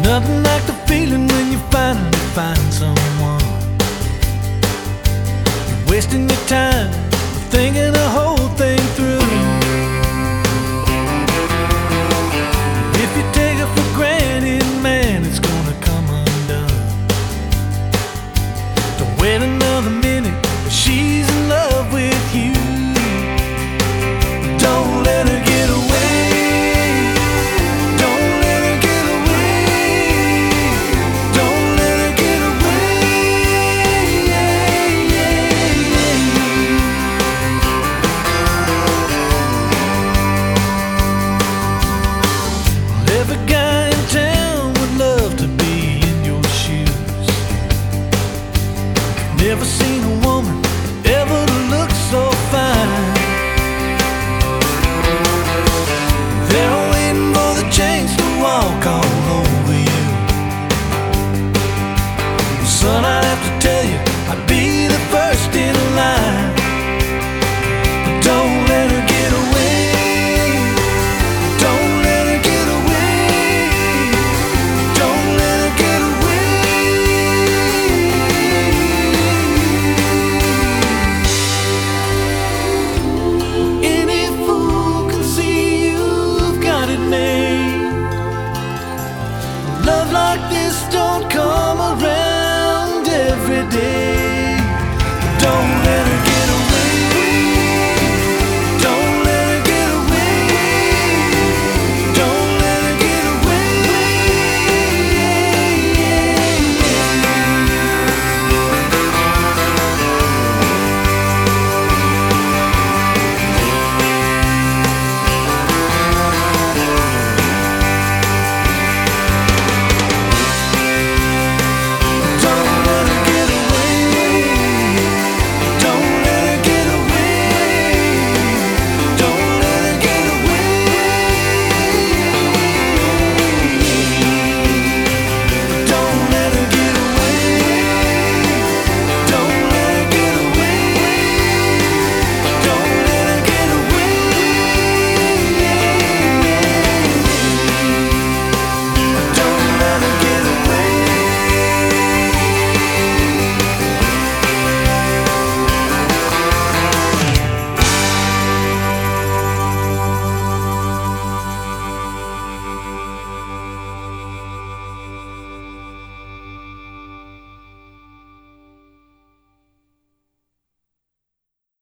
Nothing like the feeling when you finally find someone. You're wasting your time thinking the whole thing through. If you take it for granted, man, it's gonna come undone. Don't wait another minute, she's in love with you. Don't let her get away. Every guy in town would love to be in your shoes. Never seen a woman ever look so fine. They're waiting for the chains to walk all over you. Son, I have to tell you, I'd be the first in line. But don't let her get away. Love like this don't come around every day. Don't